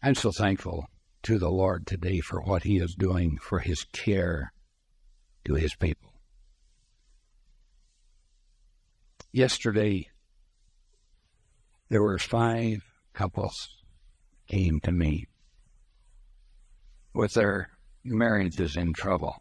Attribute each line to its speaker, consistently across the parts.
Speaker 1: I'm so thankful to the Lord today for what He is doing, for His care to His people. Yesterday, there were 5 couples came to me with their marriages in trouble.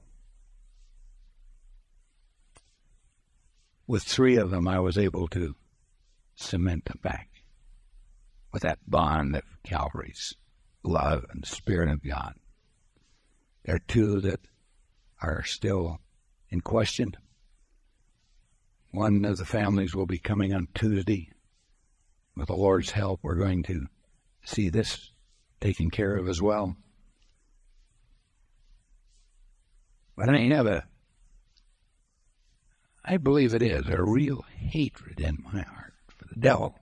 Speaker 1: With 3 of them, I was able to cement them back with that bond of Calvary's love and Spirit of God. There are 2 that are still in question. One of the families will be coming on Tuesday. With the Lord's help, we're going to see this taken care of as well. But I believe it is a real hatred in my heart for the devil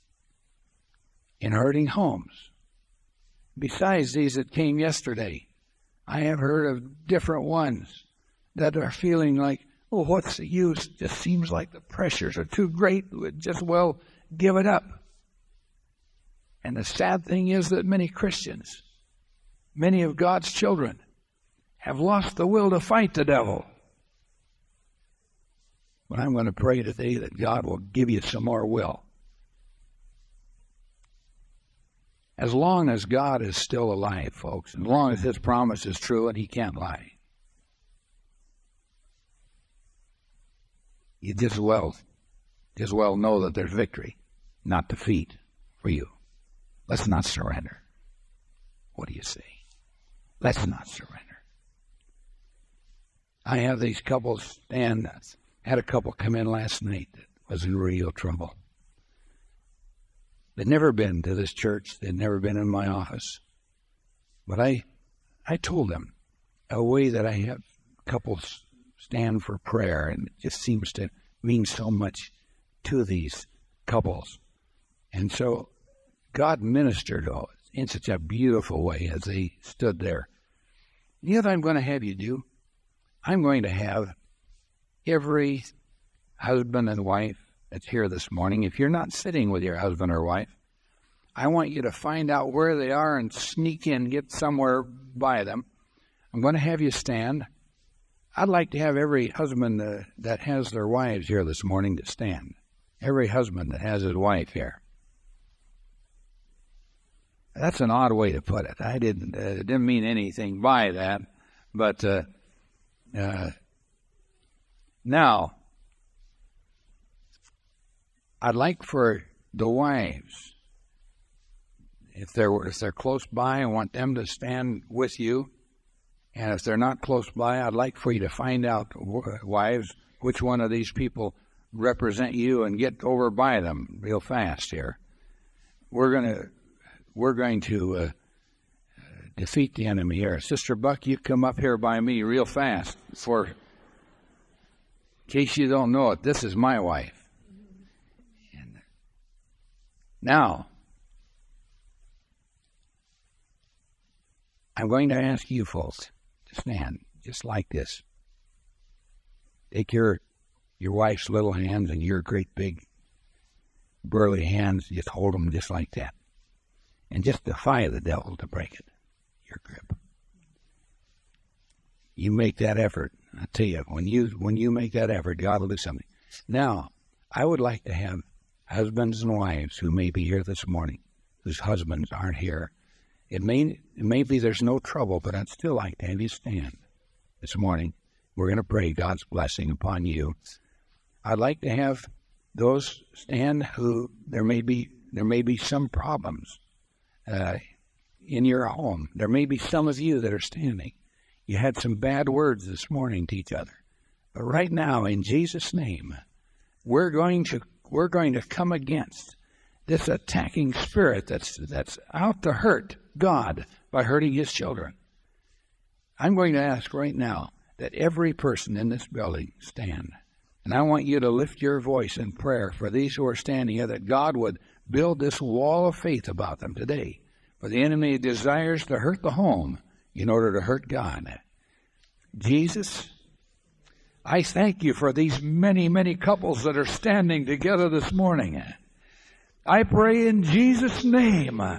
Speaker 1: in hurting homes. Besides these that came yesterday, I have heard of different ones that are feeling like, oh, what's the use? It just seems like the pressures are too great. We'd just well give it up. And the sad thing is that many Christians, many of God's children, have lost the will to fight the devil. But I'm going to pray today that God will give you some more will. As long as God is still alive, folks, as long as His promise is true and He can't lie, you just well know that there's victory, not defeat for you. Let's not surrender. What do you say? Let's not surrender. I have these couples stand. Had a couple come in last night that was in real trouble. They'd never been to this church. They'd never been in my office. But I told them a way that I have couples stand for prayer, and it just seems to mean so much to these couples. And so God ministered in such a beautiful way as they stood there. You know what I'm going to have you do? I'm going to have every husband and wife that's here this morning, if you're not sitting with your husband or wife, I want you to find out where they are and sneak in, get somewhere by them. I'm going to have you stand. I'd like to have every husband that has their wives here this morning to stand. Every husband that has his wife here. That's an odd way to put it. I didn't mean anything by that, but now I'd like for the wives, if they're close by, I want them to stand with you. And if they're not close by, I'd like for you to find out, wives, which one of these people represent you and get over by them real fast here. We're going to defeat the enemy here. Sister Buck, you come up here by me real fast. In case you don't know it, this is my wife. And now, I'm going to ask you folks to stand just like this. Take your wife's little hands and your great big burly hands, just hold them just like that. And just defy the devil to break it, your grip. You make that effort. I tell you, when you make that effort, God will do something. Now, I would like to have husbands and wives who may be here this morning, whose husbands aren't here. It may be there's no trouble, but I'd still like to have you stand this morning. We're going to pray God's blessing upon you. I'd like to have those stand who there may be some problems in your home. There may be some of you that are standing. You had some bad words this morning to each other. But right now, in Jesus' name, we're going to come against this attacking spirit that's out to hurt God by hurting His children. I'm going to ask right now that every person in this building stand. And I want you to lift your voice in prayer for these who are standing here, that God would build this wall of faith about them today. For the enemy desires to hurt the home in order to hurt God. Jesus, I thank you for these many, many couples that are standing together this morning. I pray in Jesus' name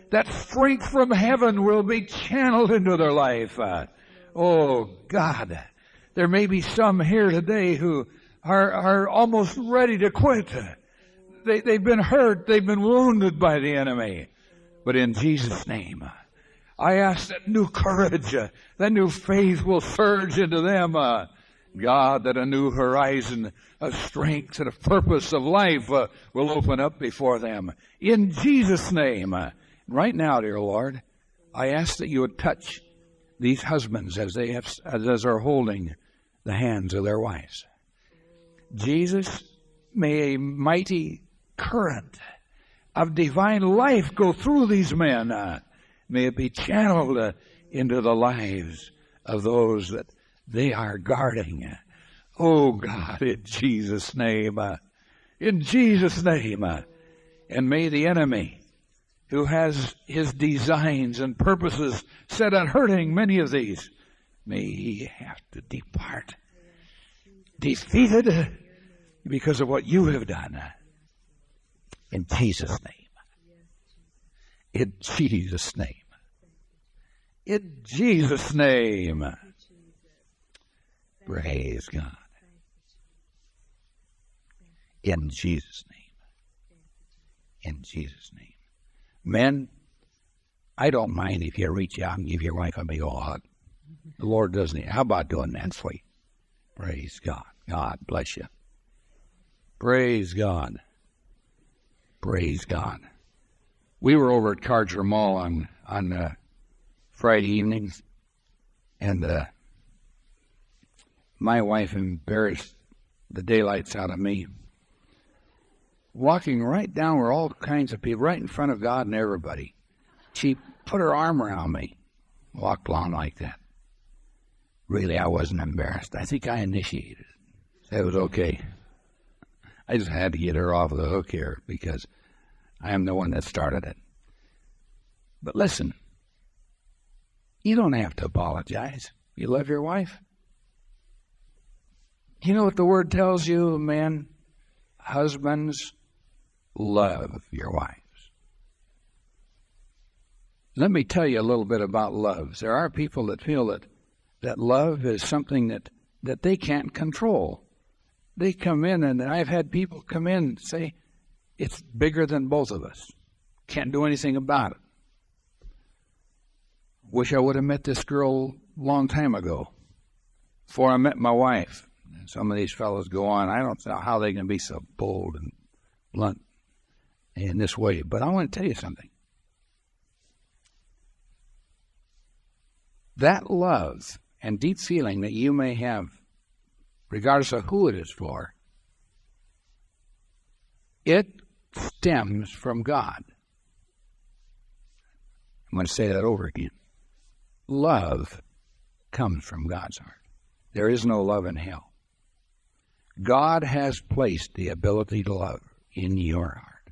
Speaker 1: that strength from heaven will be channeled into their life. Oh, God. There may be some here today who are almost ready to quit. They've been hurt. They've been wounded by the enemy. But in Jesus' name, I ask that new courage, that new faith will surge into them. God, that a new horizon of strength and a purpose of life will open up before them. In Jesus' name. Right now, dear Lord, I ask that you would touch these husbands as are holding the hands of their wives. Jesus, may a mighty current of divine life go through these men. May it be channeled into the lives of those that they are guarding. Oh God, in Jesus' name. In Jesus' name. And may the enemy, who has his designs and purposes set on hurting many of these, may he have to depart, defeated because of what you have done. In Jesus' name. In Jesus' name. In Jesus' name. Praise God. In Jesus' name. In Jesus' name. Men, I don't mind if you reach out and give your wife a big old hug. The Lord doesn't. How about doing that for you? Praise God. God bless you. Praise God. Praise God. We were over at Carter Mall on Friday evenings, and my wife embarrassed the daylights out of me, walking right down where all kinds of people, right in front of God and everybody. She put her arm around me, walked along like that. Really, I wasn't embarrassed. I think I initiated it. It was okay. I just had to get her off the hook here because I am the one that started it. But listen, you don't have to apologize. You love your wife. You know what the word tells you, man? Husbands, love your wives. Let me tell you a little bit about love. There are people that feel that love is something that they can't control. They come in, and I've had people come in and say, it's bigger than both of us. Can't do anything about it. Wish I would have met this girl a long time ago, before I met my wife. And some of these fellows go on, I don't know how they can be so bold and blunt in this way. But I want to tell you something. That love and deep feeling that you may have, regardless of who it is for, it stems from God. I'm going to say that over again. Love comes from God's heart. There is no love in hell. God has placed the ability to love in your heart.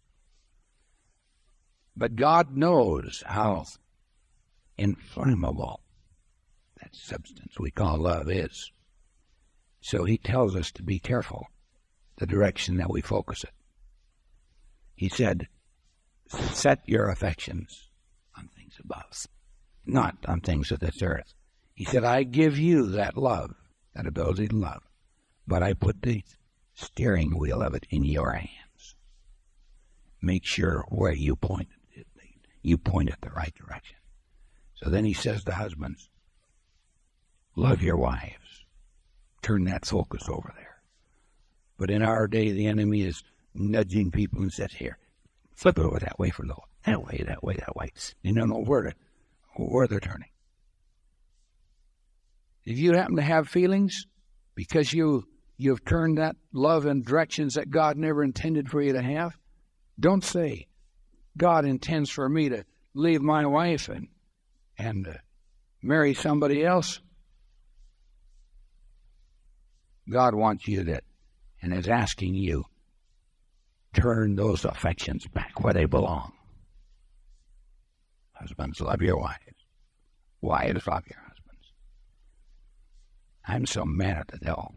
Speaker 1: But God knows how inflammable that substance we call love is. So he tells us to be careful the direction that we focus it. He said, set your affections on things above, not on things of this earth. He said, I give you that love, that ability to love, but I put the steering wheel of it in your hands. Make sure where you point it, you point it the right direction. So then he says to husbands, love your wives. Turn that focus over there. But in our day, the enemy is nudging people and says, here, flip it over that way for a little. That way, that way, that way. You don't know where they're turning. If you happen to have feelings because you've turned that love in directions that God never intended for you to have, don't say, God intends for me to leave my wife and marry somebody else. God wants you to, and is asking you, turn those affections back where they belong. Husbands, love your wives. Wives, love your husbands. I'm so mad at the devil.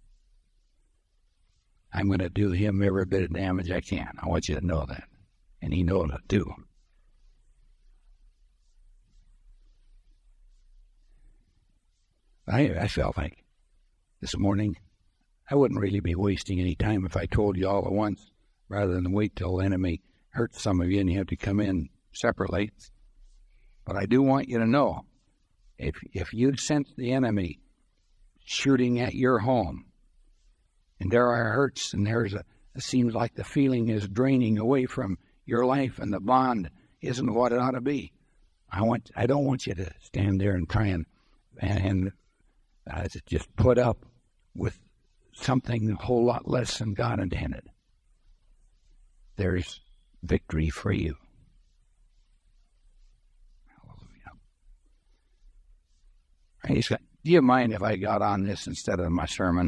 Speaker 1: I'm going to do him every bit of damage I can. I want you to know that. And he knows it too. I felt like this morning I wouldn't really be wasting any time if I told you all at once, rather than wait till the enemy hurts some of you and you have to come in separately. But I do want you to know, if you sense the enemy shooting at your home, and there are hurts, and it seems like the feeling is draining away from your life, and the bond isn't what it ought to be, I don't want you to stand there and try and just put up with something a whole lot less than God intended. There's victory for you. Hallelujah. Praise God. Do you mind if I got on this instead of my sermon?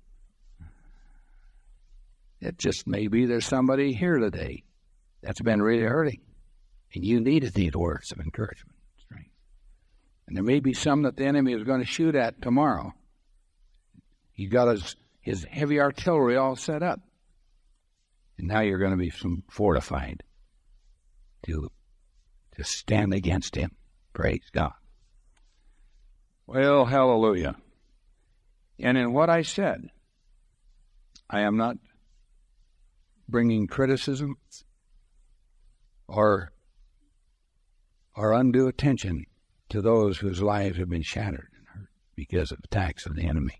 Speaker 1: It just may be there's somebody here today that's been really hurting, and you needed these words of encouragement, strength. And there may be some that the enemy is going to shoot at tomorrow. He got his heavy artillery all set up. And now you're going to be fortified to stand against him. Praise God. Well, hallelujah. And in what I said, I am not bringing criticism or undue attention to those whose lives have been shattered and hurt because of attacks of the enemy.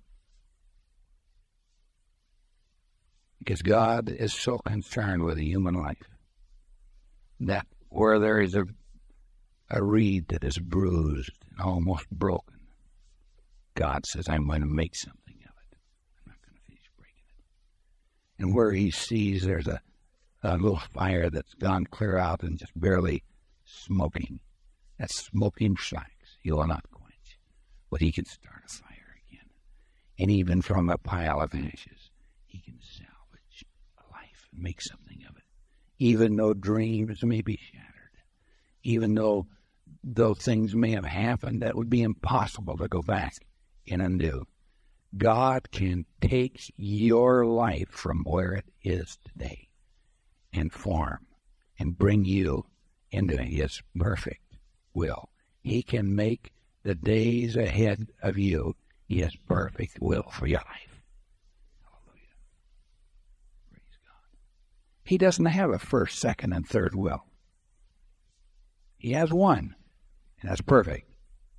Speaker 1: Because God is so concerned with a human life that where there is a reed that is bruised and almost broken, God says, I'm going to make something of it. I'm not going to finish breaking it. And where he sees there's a little fire that's gone clear out and just barely smoking, that smoking flax he will not quench, but he can start a fire again. And even from a pile of ashes, he can salvage a life and make something of it. Even though dreams may be shattered, even though things may have happened that would be impossible to go back and undo, God can take your life from where it is today and form and bring you into his perfect will. He can make the days ahead of you his perfect will for your life. Hallelujah. Praise God. He doesn't have a first, second, and third will. He has one, and that's perfect.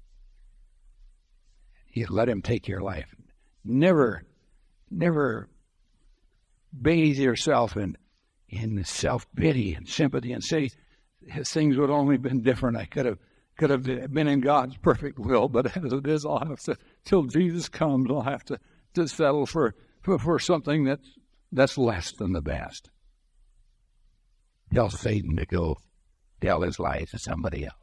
Speaker 1: You let him take your life. Never bathe yourself in self-pity and sympathy and say, things would only have been different. I could have been in God's perfect will, but as it is, I'll have to, till Jesus comes, I'll have to settle for something that's less than the best. Tell Satan to go tell his lies to somebody else.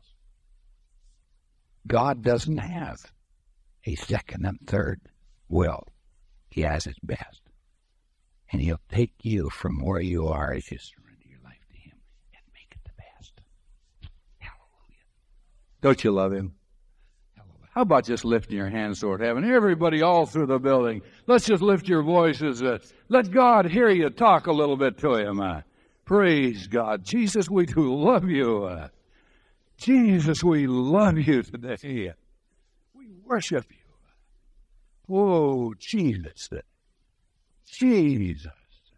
Speaker 1: God doesn't have a second and third will. He has his best. And he'll take you from where you are as you surrender your life to him and make it the best. Hallelujah. Don't you love him? Hallelujah. How about just lifting your hands toward heaven? Everybody all through the building, let's just lift your voices. Let God hear you talk a little bit to him. Praise God. Jesus, we do love you. Jesus, we love you today. We worship you. Oh, Jesus. Jesus.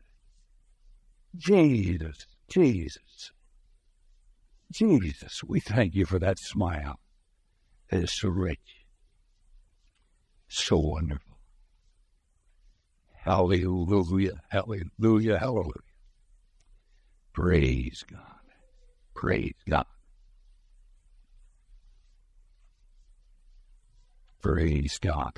Speaker 1: Jesus. Jesus. Jesus, we thank you for that smile. It is so rich. So wonderful. Hallelujah. Hallelujah. Hallelujah. Praise God. Praise God. Praise God.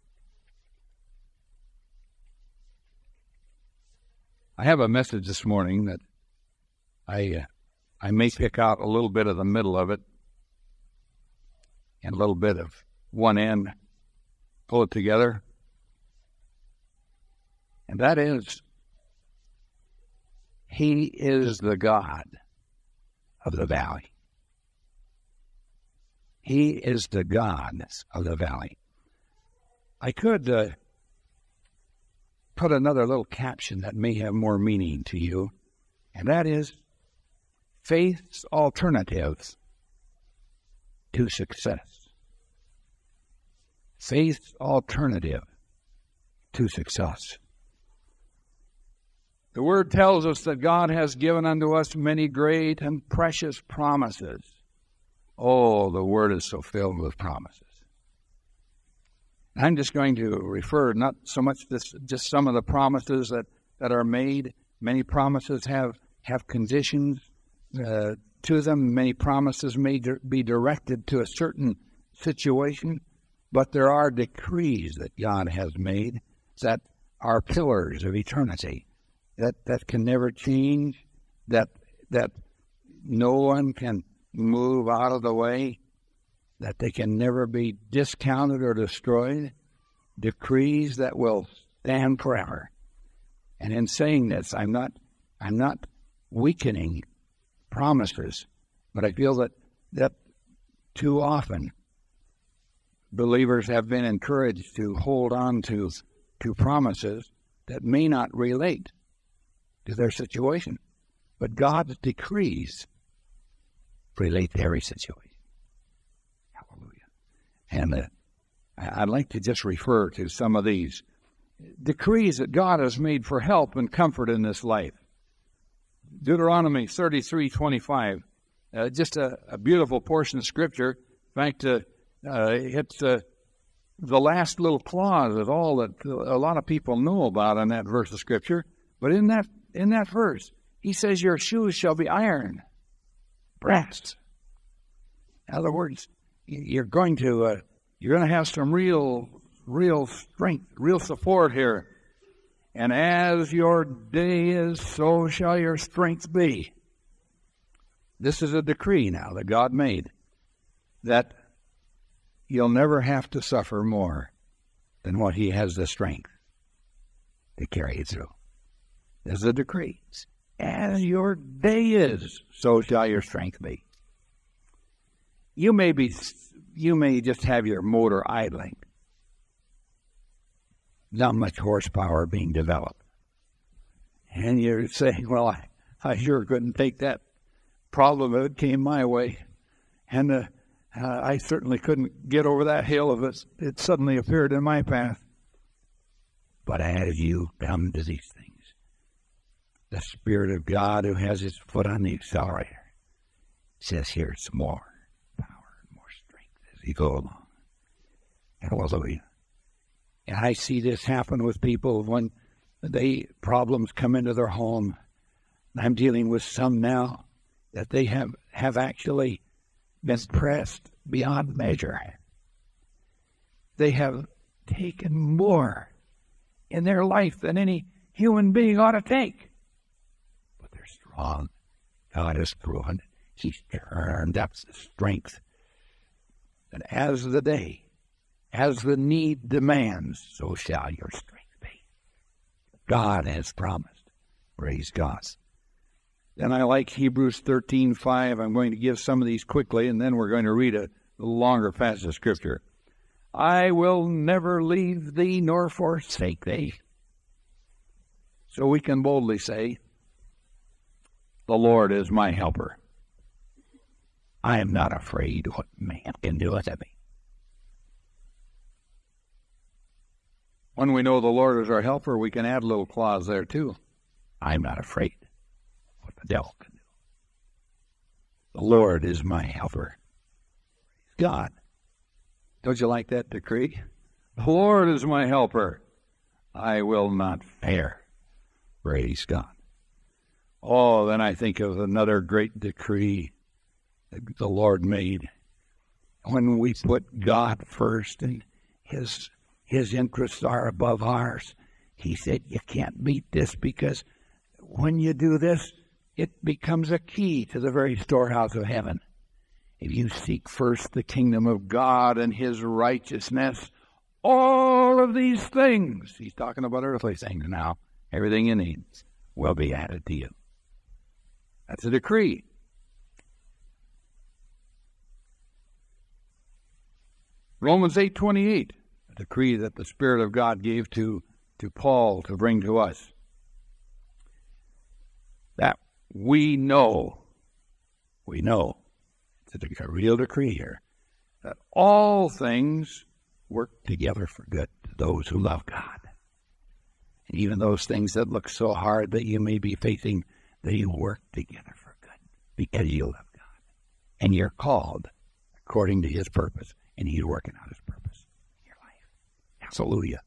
Speaker 1: I have a message this morning that I may pick out a little bit of the middle of it and a little bit of one end, pull it together. And that is, he is the God of the valley. He is the God of the valley. I could put another little caption that may have more meaning to you, and that is faith's alternatives to success. faith's alternative to success. The Word tells us that God has given unto us many great and precious promises. Oh, the Word is so filled with promises. I'm just going to refer not so much this, just some of the promises that are made. Many promises have conditions to them. Many promises may be directed to a certain situation, but there are decrees that God has made that are pillars of eternity, that can never change, that no one can move out of the way, that they can never be discounted or destroyed, decrees that will stand forever. And in saying this, I'm not weakening promises, but I feel that too often believers have been encouraged to hold on to promises that may not relate to their situation, but God's decrees relate to every situation. Hallelujah. And I'd like to just refer to some of these decrees that God has made for help and comfort in this life. Deuteronomy 33:25, just a beautiful portion of Scripture. In fact, it's the last little clause of all that a lot of people know about in that verse of Scripture. But in that verse, he says, "Your shoes shall be iron, brass." In other words, you're going to have some real strength, real support here. And as your day is, so shall your strength be. This is a decree now that God made, that you'll never have to suffer more than what he has the strength to carry you through. This is a decree. As your day is, so shall your strength be. You may just have your motor idling, not much horsepower being developed. And you're saying, well, I sure couldn't take that problem if it came my way. And I certainly couldn't get over that hill if it suddenly appeared in my path. But as you come to these things, the Spirit of God who has his foot on the accelerator says, here's some more power, more strength as you go along. Hallelujah. And I see this happen with people when problems come into their home. I'm dealing with some now that they have actually been pressed beyond measure. They have taken more in their life than any human being ought to take. But they're strong. God has proven he's turned up the strength. And as the need demands, so shall your strength be. God has promised. Praise God. Then I like Hebrews 13:5. I'm going to give some of these quickly, and then we're going to read a longer passage of Scripture. I will never leave thee nor forsake thee. So we can boldly say, the Lord is my helper. I am not afraid what man can do unto me. When we know the Lord is our helper, we can add a little clause there too. I'm not afraid what the devil can do. The Lord is my helper. God. Don't you like that decree? The Lord is my helper. I will not fear. Praise God. Oh, then I think of another great decree that the Lord made. When we put God first and his interests are above ours, he said, you can't beat this, because when you do this, it becomes a key to the very storehouse of heaven. If you seek first the kingdom of God and his righteousness, all of these things, he's talking about earthly things now, everything you need will be added to you. That's a decree. Romans 8:28, a decree that the Spirit of God gave to Paul to bring to us. That we know, it's a real decree here, that all things work together for good to those who love God. And even those things that look so hard that you may be facing, they work together for good because you love God. And you're called according to his purpose, and he's working out his purpose in your life. Hallelujah.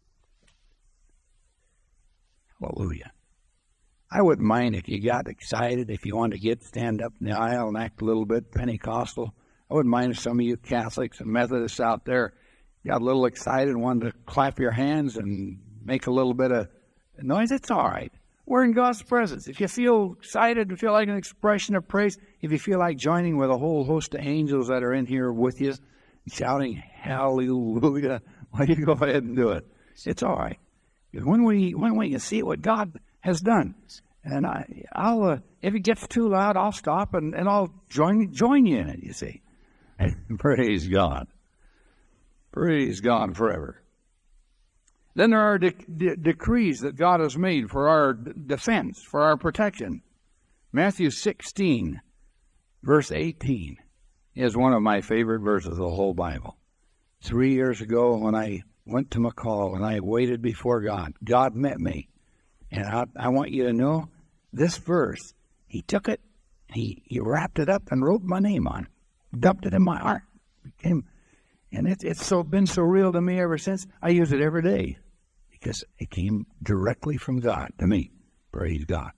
Speaker 1: Hallelujah. I wouldn't mind if you got excited, if you wanted to stand up in the aisle and act a little bit Pentecostal. I wouldn't mind if some of you Catholics and Methodists out there got a little excited and wanted to clap your hands and make a little bit of noise. It's all right. We're in God's presence. If you feel excited, if you feel like an expression of praise, if you feel like joining with a whole host of angels that are in here with you, shouting hallelujah, well, you go ahead and do it. It's all right. When we can see what God has done, and I'll if it gets too loud, I'll stop and I'll join you in it. You see, praise God, praise God forever. Then there are decrees that God has made for our defense, for our protection. Matthew 16, verse 18, is one of my favorite verses of the whole Bible. 3 years ago when I went to McCall and I waited before God, God met me. And I want you to know this verse, he took it, he wrapped it up and wrote my name on it, dumped it in my heart. And it's been so real to me ever since. I use it every day because it came directly from God to me. Praise God.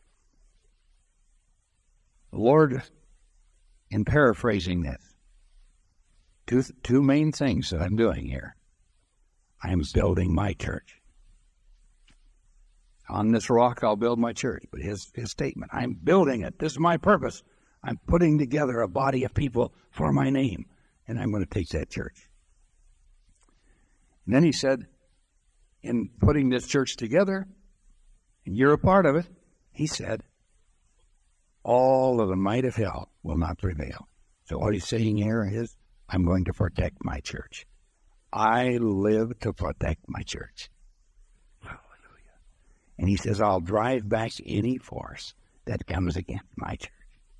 Speaker 1: The Lord, in paraphrasing this, two main things that I'm doing here. I am building my church. On this rock I'll build my church. But his statement, I'm building it. This is my purpose. I'm putting together a body of people for my name. And I'm going to take that church. And then he said, in putting this church together, and you're a part of it, he said, all of the might of hell will not prevail. So what he's saying here is, I'm going to protect my church. I live to protect my church. Hallelujah. And he says, I'll drive back any force that comes against my church.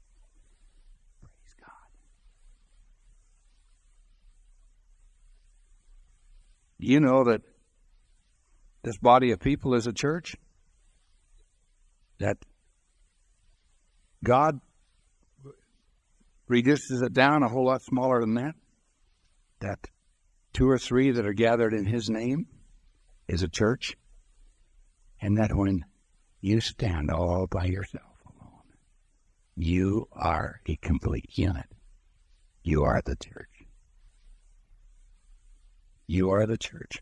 Speaker 1: You know that this body of people is a church? That God reduces it down a whole lot smaller than that? That 2 or 3 that are gathered in his name is a church? And that when you stand all by yourself alone, you are a complete unit. You are the church. You are the church.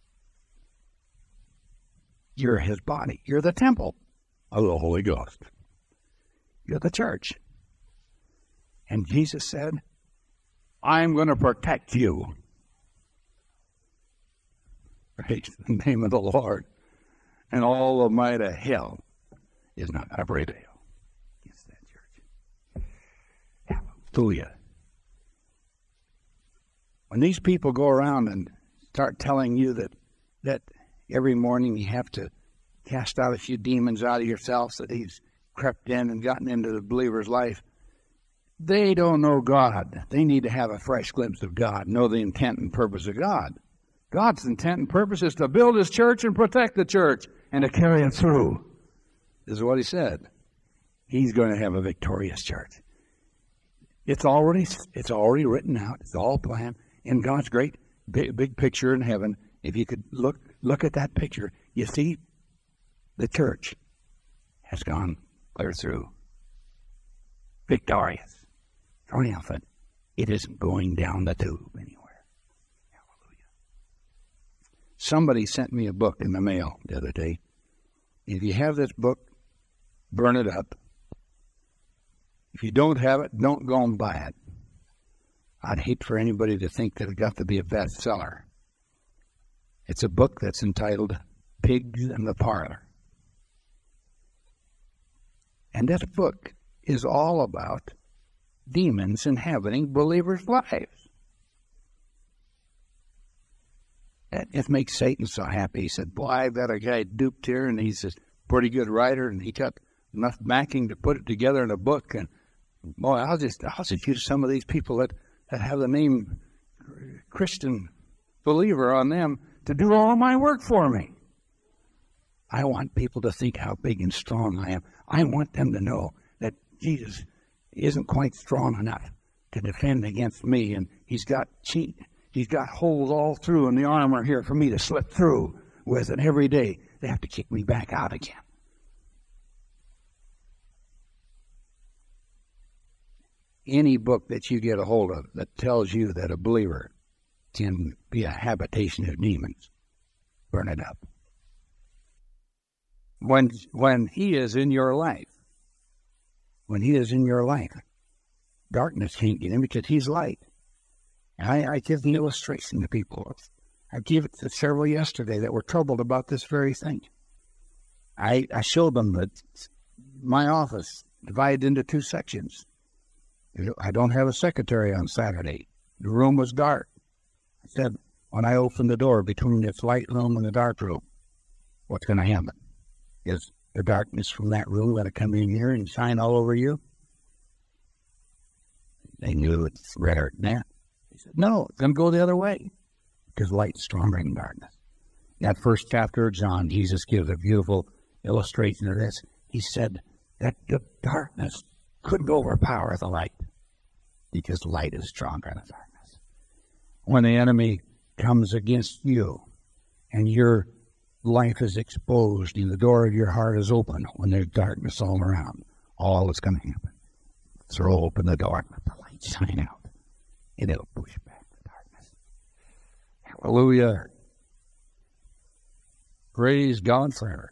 Speaker 1: You're his body. You're the temple of the Holy Ghost. You're the church. And Jesus said, I'm going to protect you. Praise the name of the Lord. And all the might of hell is not going to prevail against that church. Hallelujah. When these people go around and start telling you that every morning you have to cast out a few demons out of yourself, that he's crept in and gotten into the believer's life, they don't know God. They need to have a fresh glimpse of God, know the intent and purpose of God. God's intent and purpose is to build his church and protect the church and to carry it through. This is what he said. He's going to have a victorious church. It's already written out. It's all planned. In God's great big picture in heaven, if you could look at that picture, you see the church has gone clear through. Victorious. Triumphant. It isn't going down the tube anywhere. Hallelujah. Somebody sent me a book in the mail the other day. If you have this book, burn it up. If you don't have it, don't go and buy it. I'd hate for anybody to think that it got to be a bestseller. It's a book that's entitled Pigs in the Parlor. And this book is all about demons inhabiting believers' lives. It makes Satan so happy. He said, boy, I've got a guy duped here, and he's a pretty good writer, and he got enough backing to put it together in a book. And boy, I'll just use some of these people that have the name Christian believer on them to do all my work for me. I want people to think how big and strong I am. I want them to know that Jesus isn't quite strong enough to defend against me, and he's got holes all through in the armor here for me to slip through with, and every day they have to kick me back out again. Any book that you get a hold of that tells you that a believer can be a habitation of demons, burn it up. When he is in your life, darkness can't get him because he's light. And I give the illustration to people. I gave it to several yesterday that were troubled about this very thing. I showed them that my office divided into 2 sections. I don't have a secretary on Saturday. The room was dark. I said, when I open the door between this light room and the dark room, what's going to happen? Is the darkness from that room going to come in here and shine all over you? They knew it's redder than that. They said, no, it's going to go the other way because light's stronger than darkness. In that first chapter of John, Jesus gives a beautiful illustration of this. He said that the darkness couldn't overpower the light because light is stronger than darkness. When the enemy comes against you and your life is exposed and the door of your heart is open when there's darkness all around, all that's going to happen, throw open the door and let the light shine out, and it'll push back the darkness. Hallelujah. Praise God forever.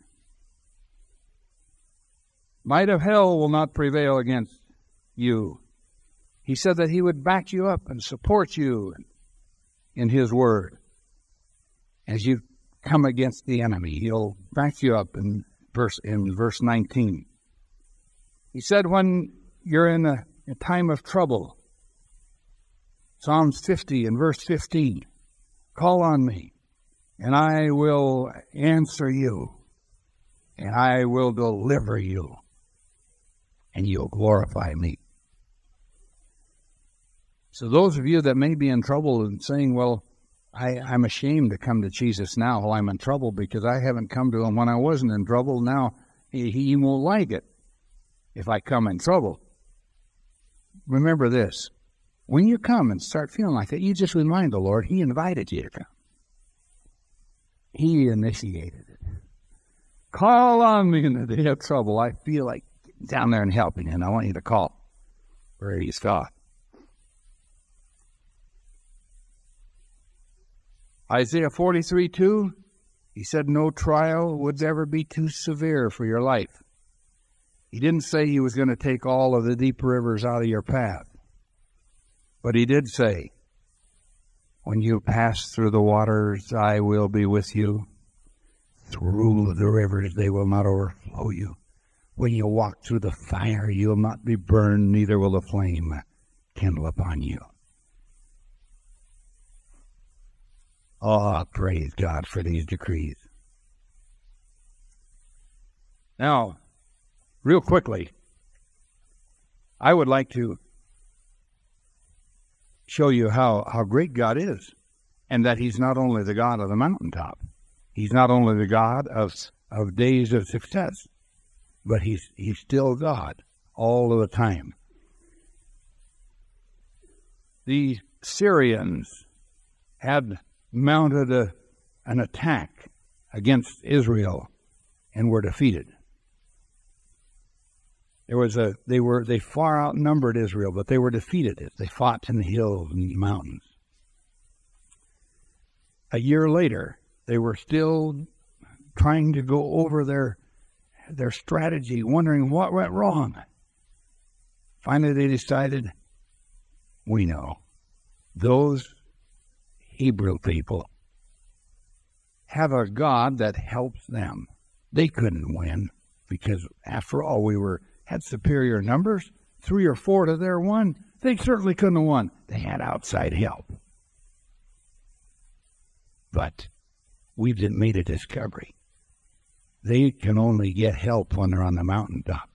Speaker 1: Might of hell will not prevail against you. He said that he would back you up and support you in his word. As you come against the enemy, he'll back you up in verse 19. He said when you're in a time of trouble, Psalms 50 and verse 15, call on me, and I will answer you, and I will deliver you, and you'll glorify me. So those of you that may be in trouble and saying, well, I'm ashamed to come to Jesus now while I'm in trouble because I haven't come to him when I wasn't in trouble. Now he won't like it if I come in trouble. Remember this. When you come and start feeling like that, you just remind the Lord he invited you to come. He initiated it. Call on me in the day of trouble. I feel like getting down there and helping, and I want you to call. Praise God. Isaiah 43:2, he said no trial would ever be too severe for your life. He didn't say he was going to take all of the deep rivers out of your path. But he did say, when you pass through the waters, I will be with you. Through the rivers, they will not overflow you. When you walk through the fire, you will not be burned, neither will the flame kindle upon you. Oh, praise God for these decrees. Now, real quickly, I would like to show you how great God is, and that he's not only the God of the mountaintop, he's not only the God of days of success, but he's still God all of the time. The Syrians had mounted an attack against Israel and were defeated. They far outnumbered Israel, but they were defeated as they fought in the hills and the mountains. A year later, they were still trying to go over their strategy, wondering what went wrong. Finally, they decided, we know, those Hebrew people have a God that helps them. They couldn't win because, after all, had superior numbers, 3 or 4 to their 1. They certainly couldn't have won. They had outside help. But we've made a discovery. They can only get help when they're on the mountaintop.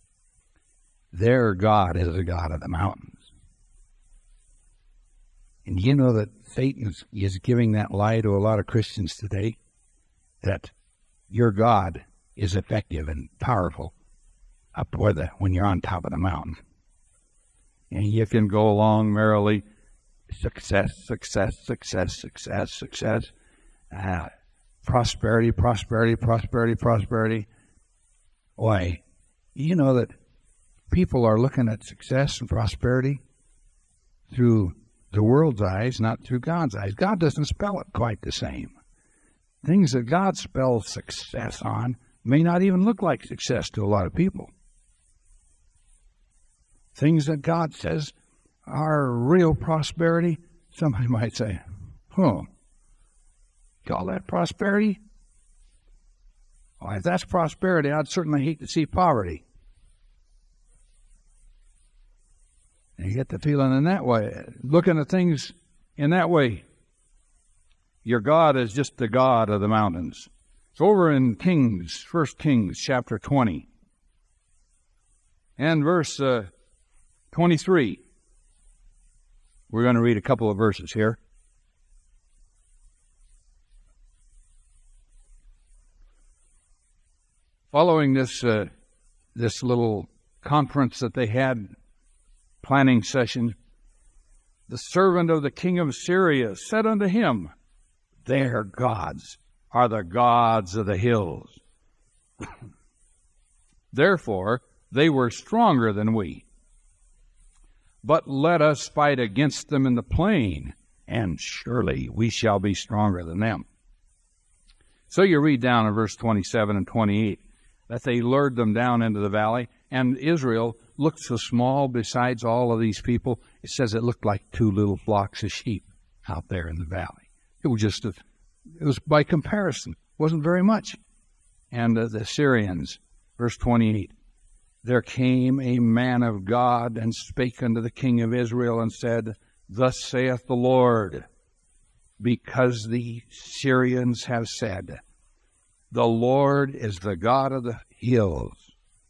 Speaker 1: Their God is the God of the mountains. And you know that Satan is giving that lie to a lot of Christians today, that your God is effective and powerful up when you're on top of the mountain. And you can go along merrily, success, success, success, success, success, prosperity, prosperity, prosperity, prosperity. Why, you know that people are looking at success and prosperity through the world's eyes, not through God's eyes. God doesn't spell it quite the same. Things that God spells success on may not even look like success to a lot of people. Things that God says are real prosperity, somebody might say, call that prosperity? Well, if that's prosperity, I'd certainly hate to see poverty. And you get the feeling in that way, looking at things in that way. Your God is just the God of the mountains. It's over in Kings, 1 Kings chapter 20 and verse 23. We're going to read a couple of verses here. Following this little conference that they had, planning session, the servant of the king of Syria said unto him, their gods are the gods of the hills. Therefore, they were stronger than we. But let us fight against them in the plain, and surely we shall be stronger than them. So you read down in verse 27 and 28 that they lured them down into the valley, and Israel looked so small besides all of these people. It says it looked like two little flocks of sheep out there in the valley. It was by comparison, wasn't very much. And the Syrians, verse 28, there came a man of God and spake unto the king of Israel and said, thus saith the Lord, because the Syrians have said, the Lord is the God of the hills,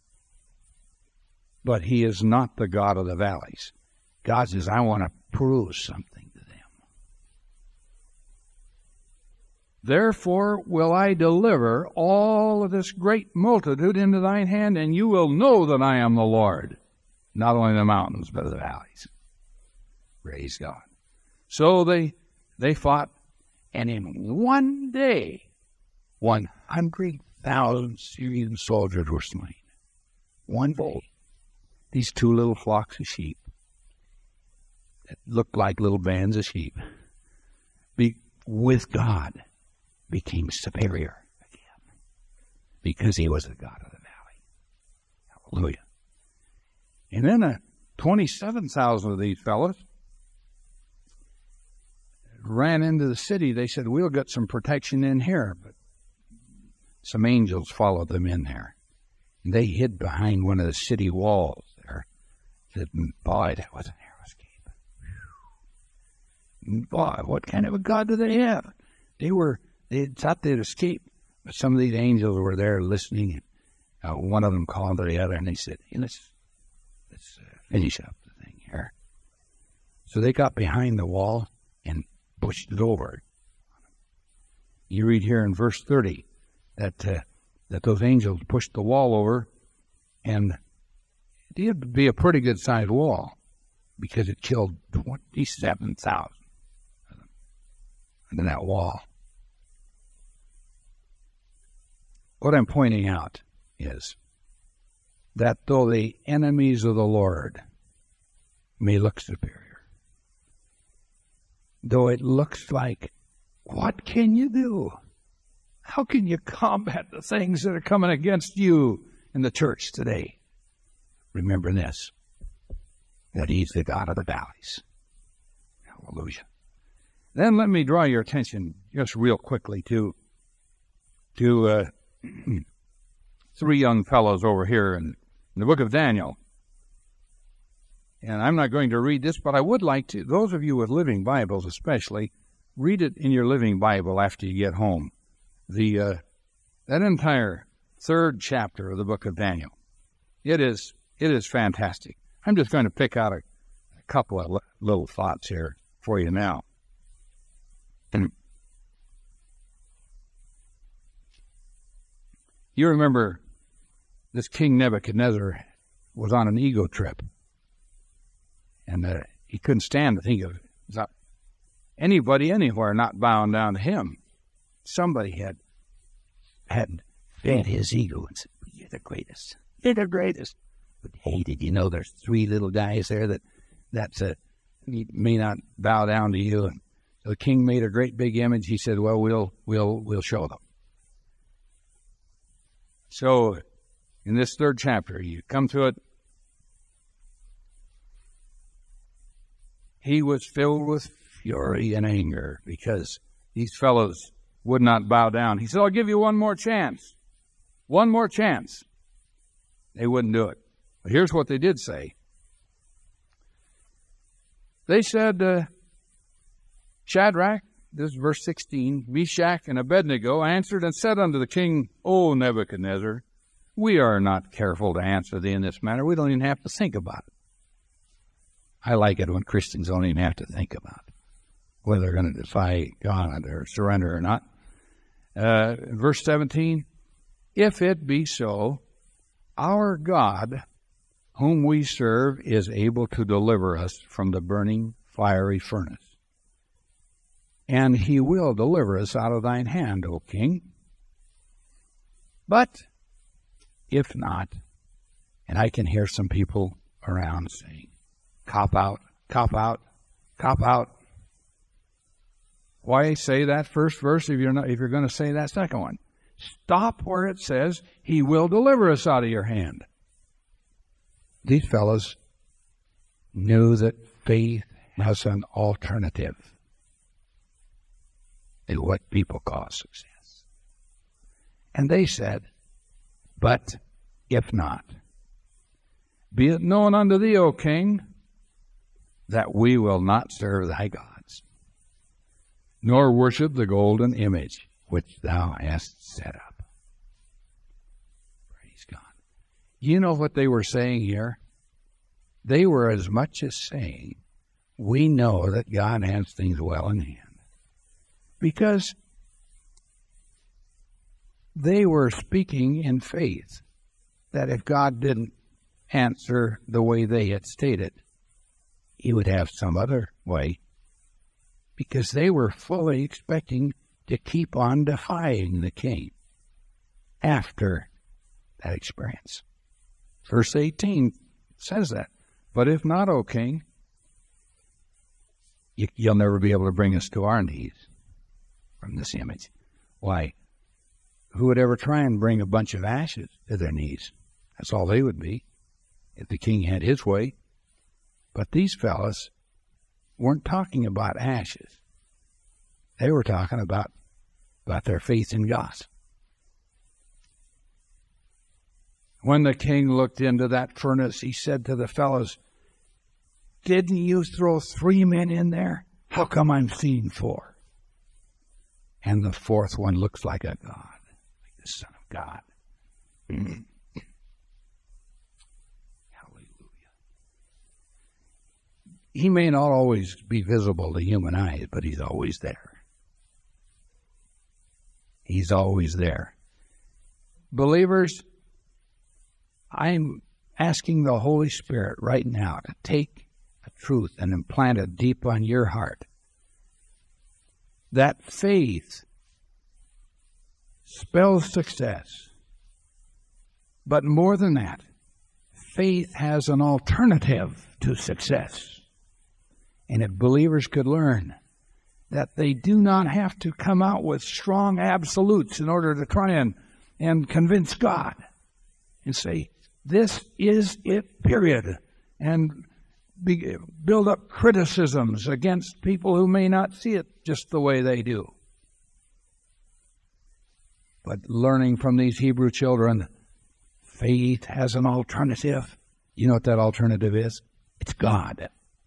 Speaker 1: but he is not the God of the valleys. God says, I want to prove something to them. Therefore will I deliver all of this great multitude into thine hand, and you will know that I am the Lord, not only the mountains, but the valleys. Praise God. So they fought, and in one day, 100,000 Syrian soldiers were slain. One day. These two little flocks of sheep that looked like little bands of sheep, with God, became superior again because he was the God of the valley. Hallelujah. And then 27,000 of these fellows ran into the city. They said, we'll get some protection in here, but some angels followed them in there. And they hid behind one of the city walls there. Said, boy, that was a narrow escape. Whew. Boy, what kind of a God do they have? They thought they'd escape, but some of these angels were there listening. And one of them called to the other, and they said, hey, let's finish up the thing here. So they got behind the wall and pushed it over. You read here in verse 30 that those angels pushed the wall over, and it had to be a pretty good-sized wall because it killed 27,000 under that wall. What I'm pointing out is that though the enemies of the Lord may look superior, though it looks like, what can you do? How can you combat the things that are coming against you in the church today? Remember this, that he's the God of the valleys. Hallelujah. Then let me draw your attention just real quickly to three young fellows over here in the book of Daniel. And I'm not going to read this, but I would like to, those of you with Living Bibles especially, read it in your Living Bible after you get home. That entire third chapter of the book of Daniel. It is fantastic. I'm just going to pick out a couple of little thoughts here for you now. And you remember this King Nebuchadnezzar was on an ego trip. And he couldn't stand to think of anybody anywhere not bowing down to him. Somebody had fed his ego and said, "You're the greatest. You're the greatest." But hey, did you know there's 3 little guys there that may not bow down to you? And so the king made a great big image. He said, "Well, we'll show them." So in this 3rd chapter, you come to it. He was filled with fury and anger because these fellows would not bow down. He said, "I'll give you one more chance. One more chance." They wouldn't do it. But here's what they did say. They said, Shadrach, this is verse 16, Meshach and Abednego answered and said unto the king, "O Nebuchadnezzar, we are not careful to answer thee in this matter. We don't even have to think about it." I like it when Christians don't even have to think about whether they're going to defy God or surrender or not. Verse 17, "If it be so, our God, whom we serve, is able to deliver us from the burning fiery furnace. And he will deliver us out of thine hand, O king. But if not," and I can hear some people around saying, "Cop out, cop out, cop out." Why say that first verse if you're going to say that second one? Stop where it says, "He will deliver us out of your hand." These fellows knew that faith has an alternative in what people call success. And they said, "But if not, be it known unto thee, O king, that we will not serve thy gods, nor worship the golden image which thou hast set up." Praise God. You know what they were saying here? They were as much as saying, we know that God has things well in hand. Because they were speaking in faith that if God didn't answer the way they had stated, he would have some other way. Because they were fully expecting to keep on defying the king after that experience. Verse 18 says that. "But if not, O king, you'll never be able to bring us to our knees from this image." Why? Who would ever try and bring a bunch of ashes to their knees? That's all they would be if the king had his way. But these fellas weren't talking about ashes. They were talking about their faith in God. When the king looked into that furnace, he said to the fellows, "Didn't you throw 3 men in there? How come I'm seeing 4? And the 4th one looks like a god, like the Son of God." Hallelujah. He may not always be visible to human eyes, but he's always there. He's always there. Believers, I'm asking the Holy Spirit right now to take a truth and implant it deep on your heart. That faith spells success. But more than that, faith has an alternative to success. And if believers could learn that they do not have to come out with strong absolutes in order to try and convince God and say, "This is it, period," and build up criticisms against people who may not see it just the way they do. But learning from these Hebrew children, faith has an alternative. You know what that alternative is? It's God.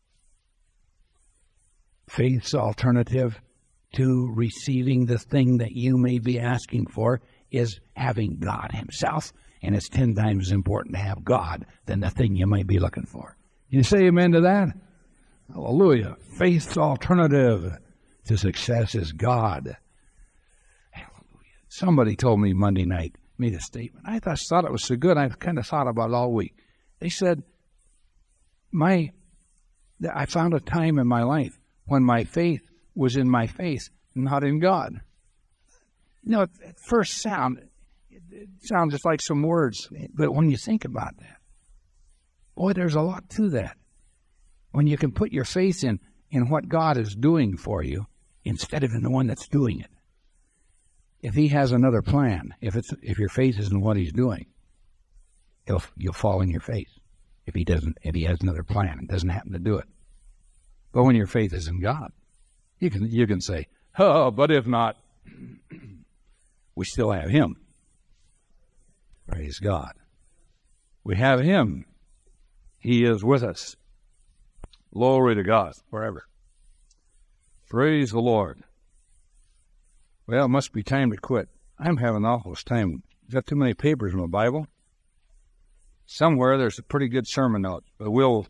Speaker 1: Faith's alternative to receiving the thing that you may be asking for is having God himself. And it's 10 times important to have God than the thing you might be looking for. You say amen to that? Hallelujah. Faith's alternative to success is God. Hallelujah. Somebody told me Monday night, made a statement. I thought it was so good, I kind of thought about it all week. They said, I found a time in my life when my faith was in my faith, not in God. You know, at first sound, it sounds just like some words, but when you think about that, boy, there's a lot to that. When you can put your faith in what God is doing for you instead of in the one that's doing it. If he has another plan, if your faith isn't what he's doing, you'll fall in your face. If he has another plan and doesn't happen to do it. But when your faith is in God, you can say, oh, but if not, we still have him. Praise God. We have him. He is with us. Glory to God forever. Praise the Lord. Well, it must be time to quit. I'm having the awfulest time. I've got too many papers in my Bible. Somewhere there's a pretty good sermon notes, but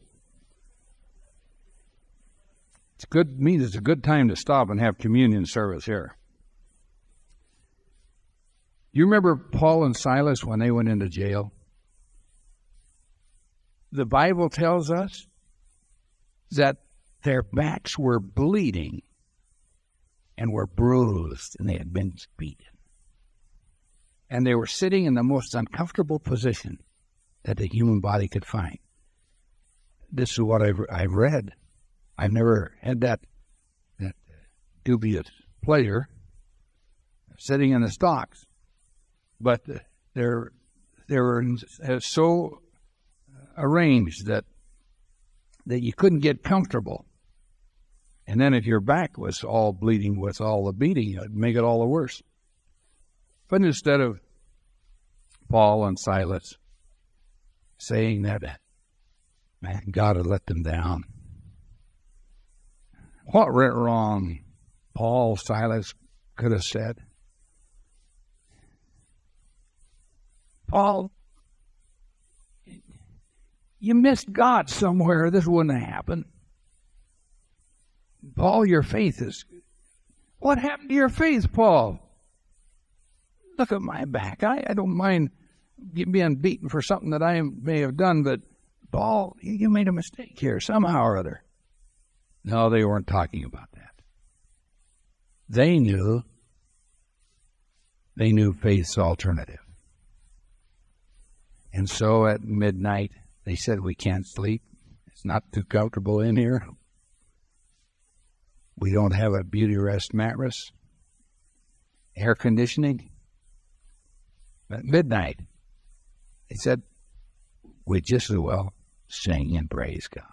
Speaker 1: it's a good time to stop and have communion service here. You remember Paul and Silas when they went into jail? The Bible tells us that their backs were bleeding and were bruised, and they had been beaten. And they were sitting in the most uncomfortable position that the human body could find. This is what I've read. I've never had that dubious pleasure of sitting in the stocks. But they were so arranged that you couldn't get comfortable. And then if your back was all bleeding with all the beating, it'd make it all the worse. But instead of Paul and Silas saying that, man, God had let them down. What went wrong? Paul, Silas could have said, Paul, you missed God somewhere. This wouldn't have happened. Paul, your faith is... What happened to your faith, Paul? Look at my back. I don't mind being beaten for something that I may have done, but Paul, you made a mistake here somehow or other. No, they weren't talking about that. They knew faith's alternative. And so at midnight, they said, we can't sleep. It's not too comfortable in here. We don't have a beauty rest mattress, air conditioning. At midnight, they said, we just as well sing and praise God.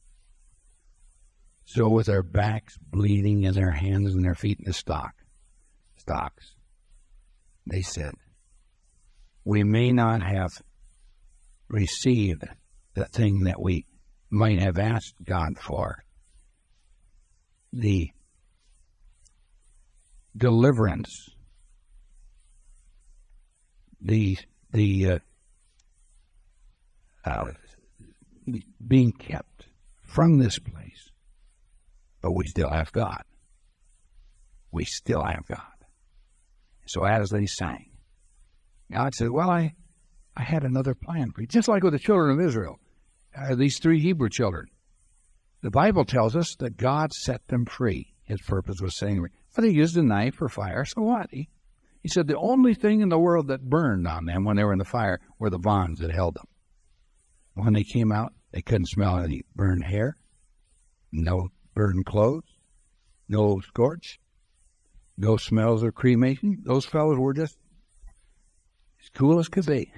Speaker 1: So with their backs bleeding and their hands and their feet in the stocks, they said, we may not have received the thing that we might have asked God for, the deliverance, the being kept from this place, but we still have God. We still have God. So as they sang, God said, well, I had another plan for you. Just like with the children of Israel, these 3 Hebrew children. The Bible tells us that God set them free. His purpose was saying, but they used a knife for fire, so what? He said the only thing in the world that burned on them when they were in the fire were the bonds that held them. When they came out, they couldn't smell any burned hair, no burned clothes, no scorch, no smells of cremation. Those fellows were just as cool as could be.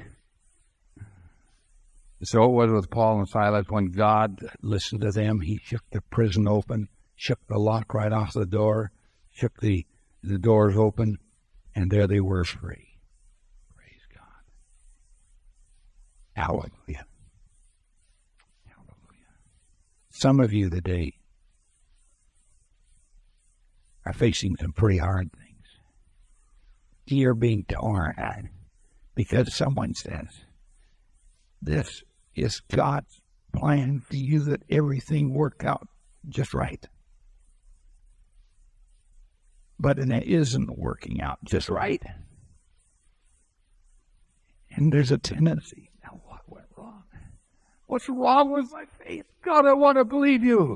Speaker 1: So it was with Paul and Silas. When God listened to them, he shook the prison open, shook the lock right off the door, shook the doors open, and there they were free. Praise God. Hallelujah. Hallelujah. Some of you today are facing some pretty hard things. You're being torn because someone says, this is God's plan for you, that everything work out just right. But it isn't working out just right. And there's a tendency. Now, what went wrong? What's wrong with my faith? God, I want to believe you.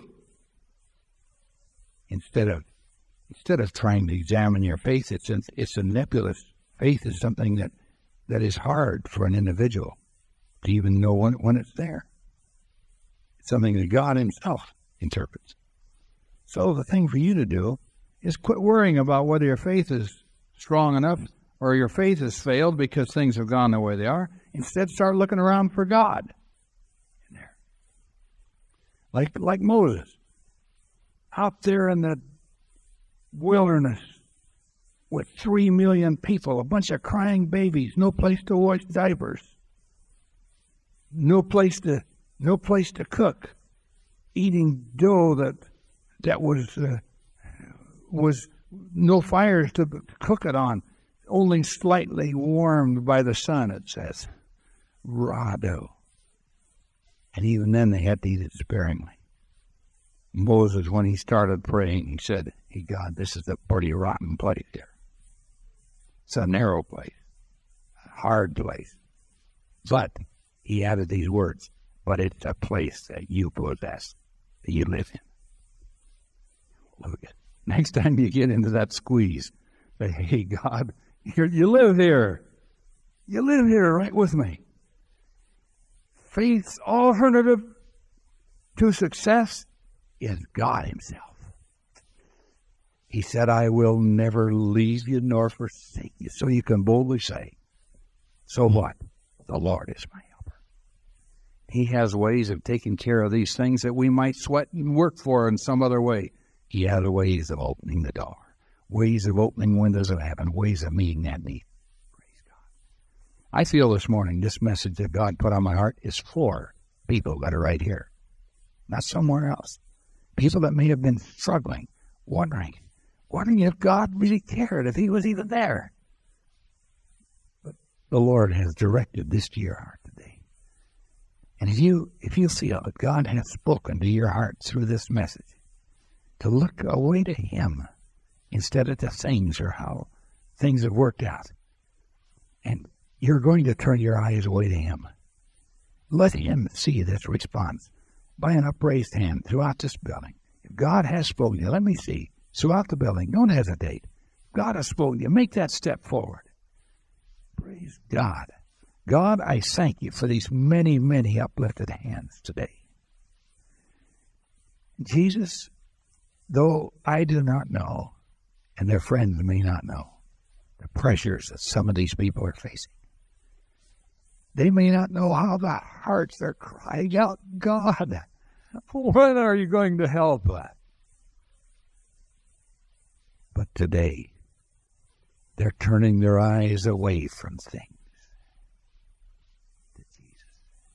Speaker 1: Instead of trying to examine your faith, it's a nebulous. Faith is something that is hard for an individual to even know when it's there. It's something that God himself interprets. So the thing for you to do is quit worrying about whether your faith is strong enough or your faith has failed because things have gone the way they are. Instead, start looking around for God in there. Like Moses, out there in the wilderness with 3 million people, a bunch of crying babies, no place to wash diapers, no place to cook, eating dough that was no fires to cook it on, only slightly warmed by the sun, it says. Raw dough. And even then they had to eat it sparingly. Moses, when he started praying, he said, "Hey, God, this is a pretty rotten place here. It's a narrow place, a hard place." But he added these words, "But it's a place that you possess, that you live in." Look at it. Next time you get into that squeeze, say, "Hey, God, you live here. You live here right with me." Faith's alternative to success is God himself. He said, "I will never leave you nor forsake you." So you can boldly say, "So what? The Lord is my helper." He has ways of taking care of these things that we might sweat and work for in some other way. He has ways of opening the door, ways of opening windows of heaven, ways of meeting that need. Praise God. I feel this morning this message that God put on my heart is for people that are right here, not somewhere else. People that may have been struggling, wondering if God really cared, if he was even there. But the Lord has directed this to your heart today. And if you feel that God has spoken to your heart through this message, to look away to him instead of the things or how things have worked out, and you're going to turn your eyes away to him, let him see this response by an upraised hand throughout this building. If God has spoken to you, let me see. Throughout the building, don't hesitate. God has spoken to you. Make that step forward. Praise God. God, I thank you for these many, many uplifted hands today. Jesus, though I do not know, and their friends may not know, the pressures that some of these people are facing, they may not know how the hearts are crying out, "God, when are you going to help us?" But today, they're turning their eyes away from things to Jesus.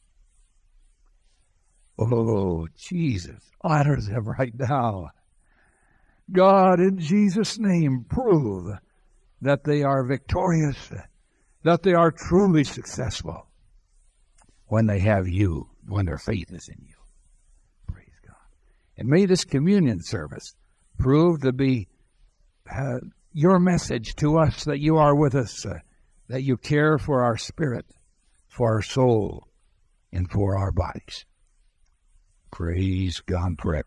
Speaker 1: Oh, Jesus, honor them right now. God, in Jesus' name, prove that they are victorious, that they are truly successful when they have you, when their faith is in you. Praise God. And may this communion service prove to be your message to us that you are with us, that you care for our spirit, for our soul, and for our bodies. Praise God forever.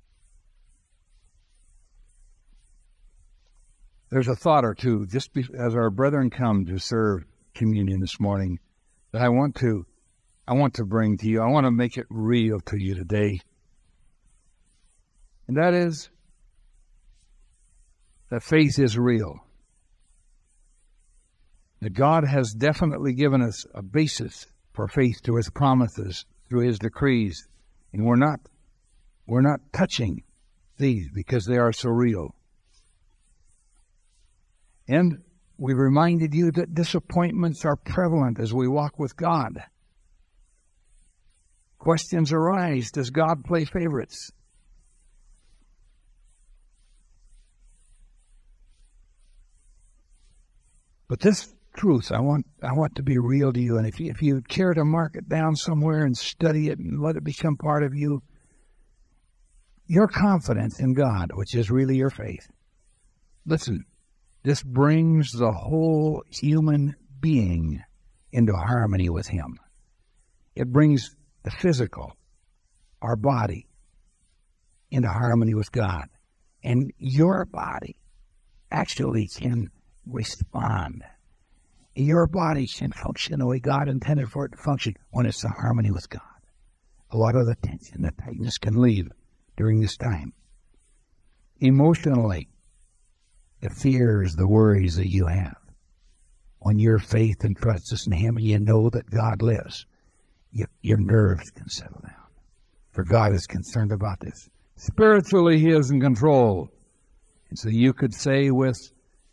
Speaker 1: There's a thought or two, just as our brethren come to serve communion this morning, that I want to bring to you. I want to make it real to you today. And that is that faith is real. That God has definitely given us a basis for faith through his promises, through his decrees. And we're not touching these because they are so real. And we reminded you that disappointments are prevalent as we walk with God. Questions arise. Does God play favorites? But this truth, I want to be real to you. And if you care to mark it down somewhere and study it and let it become part of you, your confidence in God, which is really your faith. Listen, this brings the whole human being into harmony with Him. It brings the physical, our body, into harmony with God. And your body actually can respond. Your body can function the way God intended for it to function when it's in harmony with God. A lot of the tension, the tightness can leave during this time. Emotionally, the fears, the worries that you have, when your faith and trust is in Him and you know that God lives, your nerves can settle down. For God is concerned about this. Spiritually, He is in control. And so you could say with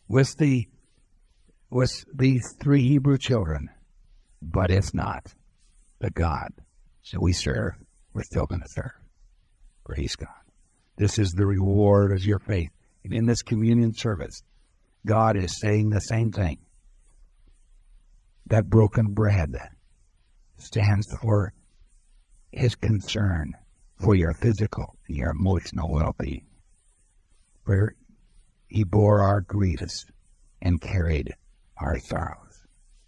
Speaker 1: these 3 Hebrew children, but if not, the God that we serve, we're still going to serve. Praise God. This is the reward of your faith. And in this communion service, God is saying the same thing. That broken bread stands for His concern for your physical and your emotional well-being. Where He bore our griefs and carried our sorrows.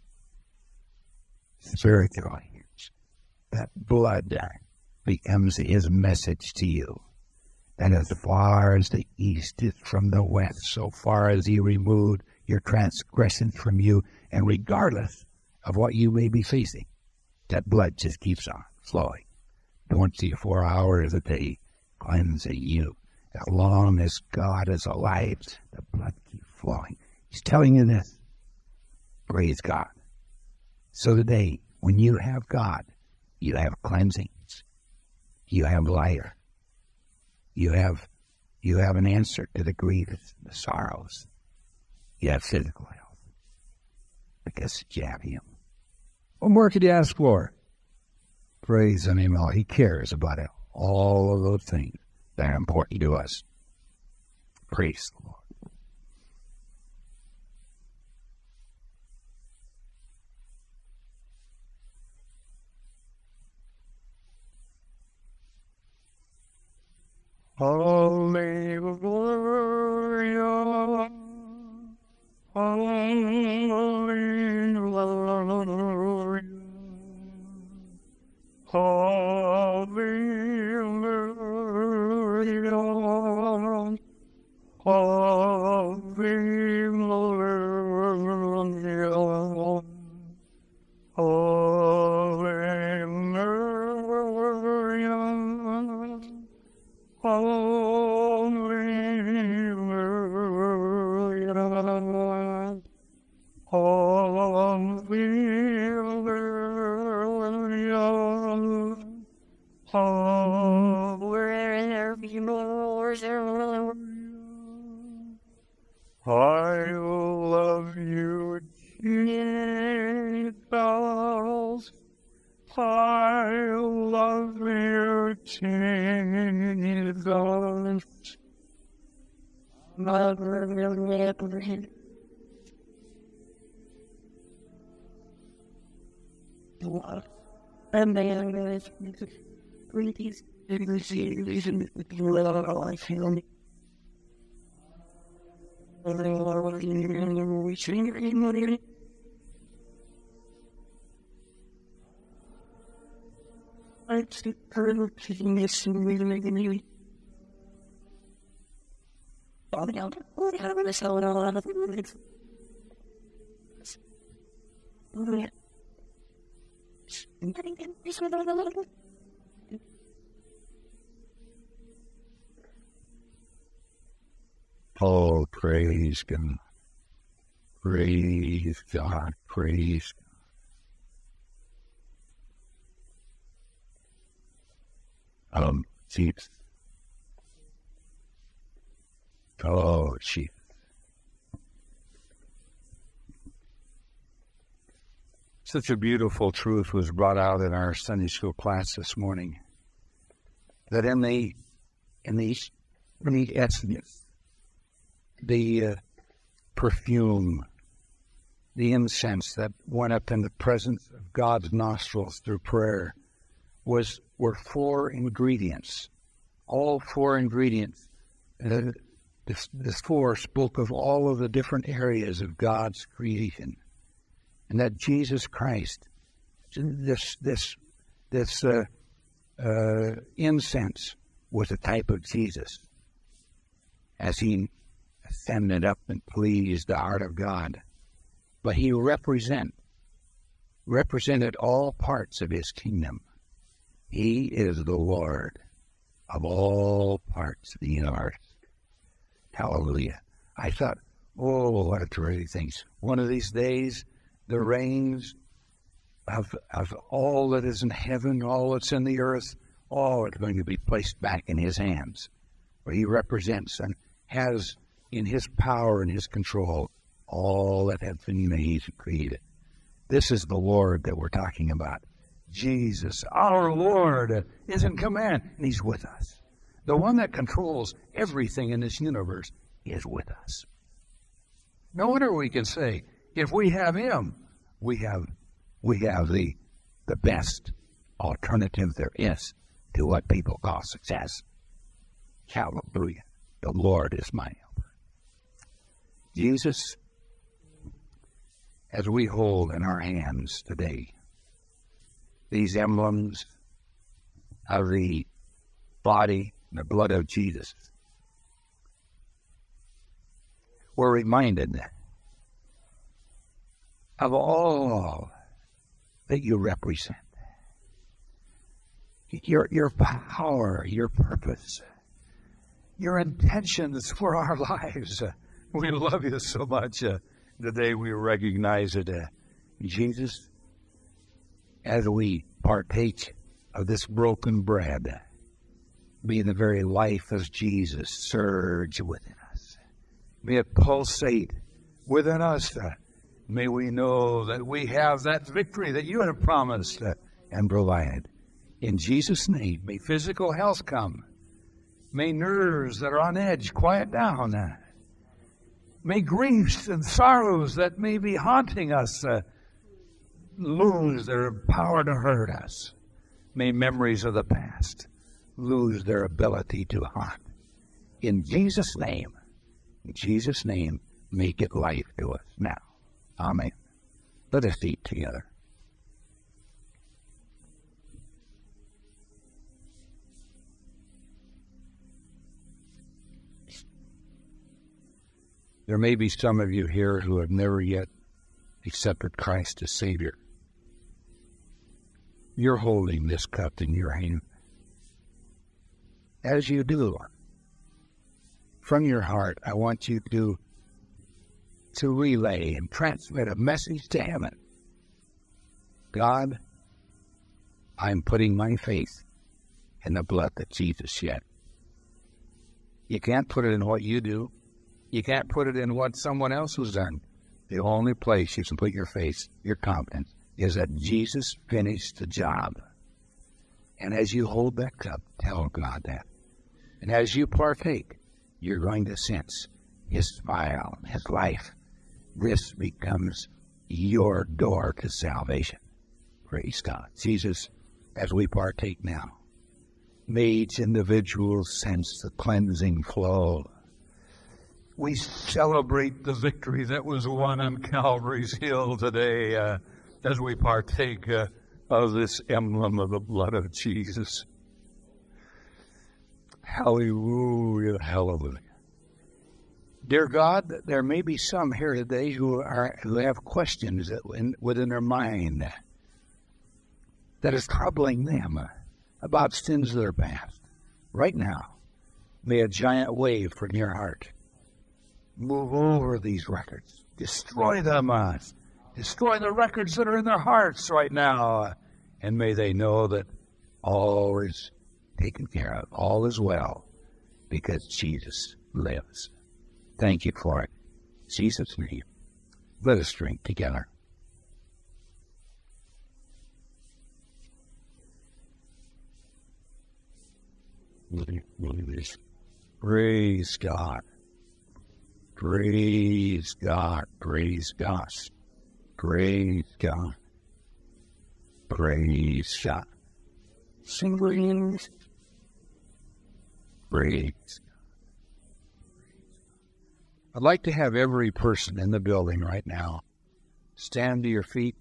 Speaker 1: Spiritually, that blood becomes His message to you. That as far as the east is from the west, so far as He removed your transgressions from you, and regardless of what you may be facing, that blood just keeps on flowing. 24 hours a day, cleansing you. As long as God is alive, the blood keeps flowing. He's telling you this. Praise God. So today, when you have God, you have cleansings. You have life. You have an answer to the griefs, the sorrows. You have physical health. Because you have Him. What more could you ask for? Praise the name of Allah. He cares about it. All of those things that are important to us. Praise the Lord. Hallelujah. Hallelujah. Hallelujah. Hallelujah. I love you, Jesus. I love you, Jesus. Oh, praise God. Praise God. Praise God. Jesus. Oh, Jesus. Such a beautiful truth was brought out in our Sunday school class this morning. That in the essence, the perfume, the incense that went up in the presence of God's nostrils through prayer were 4 ingredients all four ingredients. This four spoke of all of the different areas of God's creation, and that Jesus Christ, this incense was a type of Jesus, as he ascended up and pleased the heart of God. But he represented all parts of his kingdom. He is the Lord of all parts of the universe. Hallelujah. I thought, oh, what a terrific thing. One of these days, the reigns of all that is in heaven, all that's in the earth, all are going to be placed back in his hands, where he represents and has in his power and his control all that has been made and created. This is the Lord that we're talking about. Jesus, our Lord, is in command, and he's with us. The one that controls everything in this universe is with us. No wonder we can say, if we have him, we have the best alternative there is to what people call success. Hallelujah. The Lord is my helper. Jesus, as we hold in our hands today these emblems of the body and the blood of Jesus, we're reminded of all that you represent. Your power, your purpose, your intentions for our lives. We love you so much. Today we recognize it. Jesus, as we partake of this broken bread, may the very life of Jesus surge within us. May it pulsate within us. May we know that we have that victory that you have promised and provided. In Jesus' name, may physical health come. May nerves that are on edge quiet down. May griefs and sorrows that may be haunting us lose their power to hurt us. May memories of the past lose their ability to haunt. In Jesus' name, may give life to us now. Amen. Let us eat together. There may be some of you here who have never yet accepted Christ as Savior. You're holding this cup in your hand. As you do, from your heart, I want you to relay and transmit a message to heaven. God, I'm putting my faith in the blood that Jesus shed. You can't put it in what you do. You can't put it in what someone else has done. The only place you can put your faith, your confidence, is that Jesus finished the job. And as you hold that cup, tell God that. And as you partake, you're going to sense his smile, his life. This becomes your door to salvation. Praise God. Jesus, as we partake now, may each individual sense the cleansing flow. We celebrate the victory that was won on Calvary's Hill today as we partake of this emblem of the blood of Jesus. Hallelujah, hallelujah. Dear God, there may be some here today who have questions within their mind that is troubling them about sins of their past. Right now, may a giant wave from your heart move over these records. Destroy them. Destroy the records that are in their hearts right now. And may they know that all is taken care of. All is well because Jesus lives. Thank you for it. In Jesus' name. Let us drink together. Praise God. Praise God. Praise God. Praise God. Praise God. Sing Praise. I'd like to have every person in the building right now stand to your feet.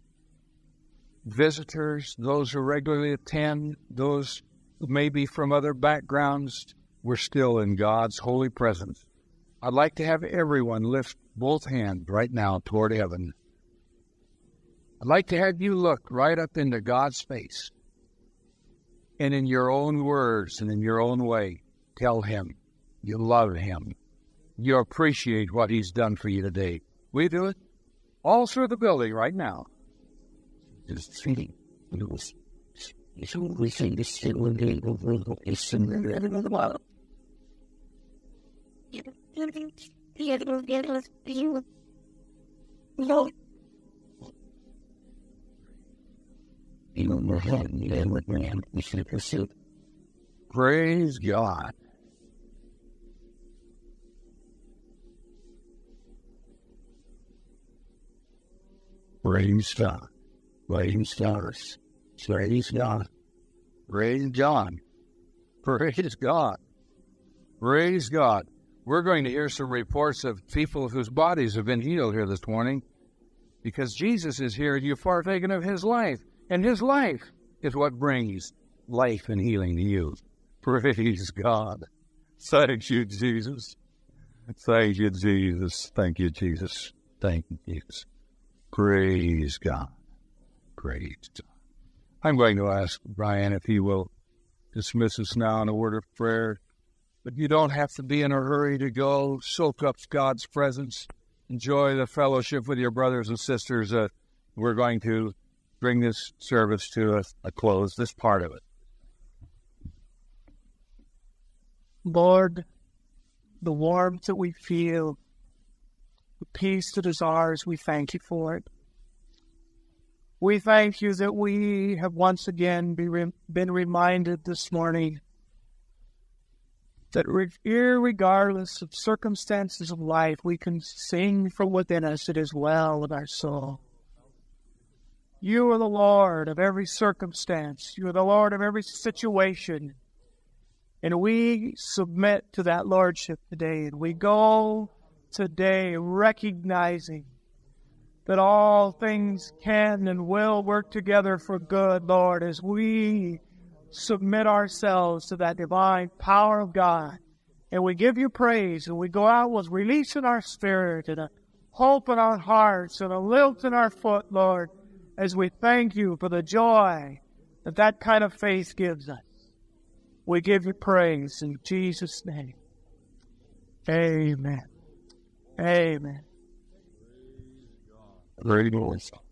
Speaker 1: Visitors, those who regularly attend, those who may be from other backgrounds, we're still in God's holy presence. I'd like to have everyone lift both hands right now toward heaven. I'd like to have you look right up into God's face and in your own words and in your own way, tell Him you love Him. You appreciate what He's done for you today. Will you do it? All through the building right now.
Speaker 2: Just feeling it's always saying this thing one day it's similar to the world.
Speaker 1: Praise God. Praise God. Praise God. Praise God. Praise God. Praise God. Praise God. We're going to hear some reports of people whose bodies have been healed here this morning because Jesus is here and you've partaken of His life. And His life is what brings life and healing to you. Praise God. Thank you, Jesus. Thank you, Jesus. Thank you, Jesus. Thank you, Jesus. Praise God. Praise God. I'm going to ask Brian if he will dismiss us now in a word of prayer. But you don't have to be in a hurry to go. Soak up God's presence. Enjoy the fellowship with your brothers and sisters. We're going to bring this service to a close, this part of it.
Speaker 3: Lord, the warmth that we feel, the peace that is ours, we thank you for it. We thank you that we have once again been reminded this morning that irregardless of circumstances of life, we can sing from within us, it is well with our soul. You are the Lord of every circumstance. You are the Lord of every situation. And we submit to that Lordship today. And we go today recognizing that all things can and will work together for good, Lord, as we submit ourselves to that divine power of God. And we give you praise, and we go out with release in our spirit and a hope in our hearts and a lilt in our foot, Lord, as we thank you for the joy that that kind of faith gives us. We give you praise in Jesus' name. Amen. Amen.
Speaker 1: Praise God.